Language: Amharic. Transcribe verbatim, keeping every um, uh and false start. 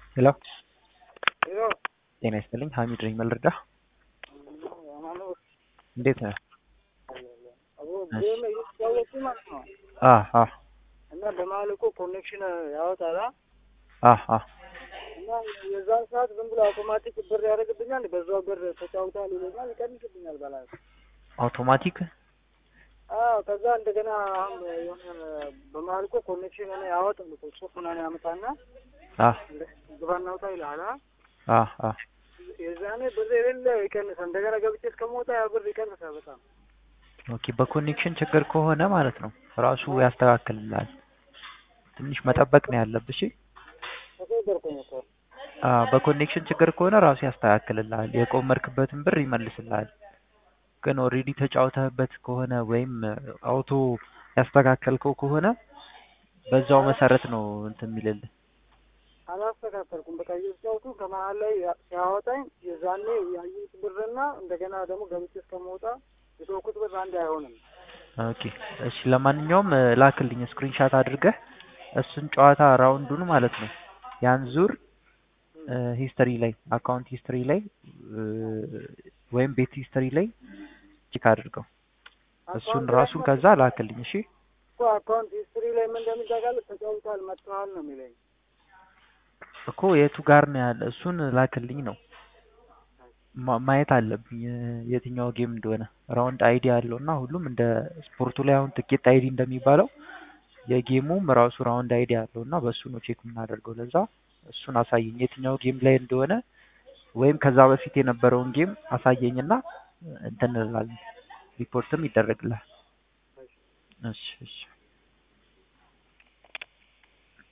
ሄሎ ሄሎ ጤና ይስጥልኝ። ሀሚድ ነኝ። መልርዳ እንዴት ነህ? አቦ እሺ። ጌም እየተጫወቱ ማለት ነው። አ አ እና በመሀል እኮ ኮኔክሽን ያወጣል አ አ እና የዛን ሰዓት ዝም ብሎ አውቶማቲክ ብር ያደርግብኛል። በዛው ብር ተጫውታል ይለኛል፣ ይቀንስብኛል በላይ። አውቶማቲክ አዎ ከዛ እንደገና አሁን የሆነ በመሀል እኮ ኮኔክሽን እኔ ያወጣል እኮ ጽሁፍ ምናምን ያመጣና አ ግባና ውጣ ይልሃል። አ አ የዛኔ ብር የሌለ ይቀንሳል። እንደገና ገብቼ እስከምወጣ ያ ብር ይቀንሳል በጣም። ኦኬ። በኮኔክሽን ችግር ከሆነ ማለት ነው ራሱ ያስተካክልልሃል። ትንሽ መጠበቅ ነው ያለብሽ። እሺ። ተቸገርኩኝ እኮ። አ በኮኔክሽን ችግር ከሆነ ራሱ ያስተካክልልሃል። የቆመርክበትን ብር ይመልስልሃል። ግን ኦልሬዲ ተጫውተህበት ከሆነ ወይም አውቶ ያስተካከልከው ከሆነ በዛው መሰረት ነው እንትን የሚልልህ። አላስተካከልኩም። በቃ እየተጫወቱ ከመሀል ላይ ሲያወጣኝ የዛኔ ያየሁት ብርና እንደገና ደግሞ ገብቼ እስከምወጣ የተወኩት ብር አንድ አይሆንም። ኦኬ እሺ። ለማንኛውም ላክልኝ ስክሪንሻት አድርገህ እሱን ጨዋታ ራውንዱን ማለት ነው ያን ዙር ሂስትሪ ላይ አካውንት ሂስትሪ ላይ ወይም ቤት ሂስትሪ ላይ ቼክ አድርገው እሱን ራሱን ከዛ ላክልኝ። እሺ እኮ አካውንት ሂስትሪ ላይ ምን እንደሚታወቃለህ ተጫውቷል መጥተዋል ነው የሚለኝ እኮ የቱ ጋር ነው ያለ? እሱን ላክልኝ ነው ማየት አለብኝ የትኛው ጌም እንደሆነ። ራውንድ አይዲ አለው እና ሁሉም እንደ ስፖርቱ ላይ አሁን ትኬት አይዲ እንደሚባለው የጌሙም ራሱ ራውንድ አይዲ አለው እና በሱ ነው ቼክ የምናደርገው። ለዛ እሱን አሳየኝ የትኛው ጌም ላይ እንደሆነ ወይም ከዛ በፊት የነበረውን ጌም አሳየኝና እንትን እንላለን። ሪፖርትም ይደረግልሃል። እሺ እሺ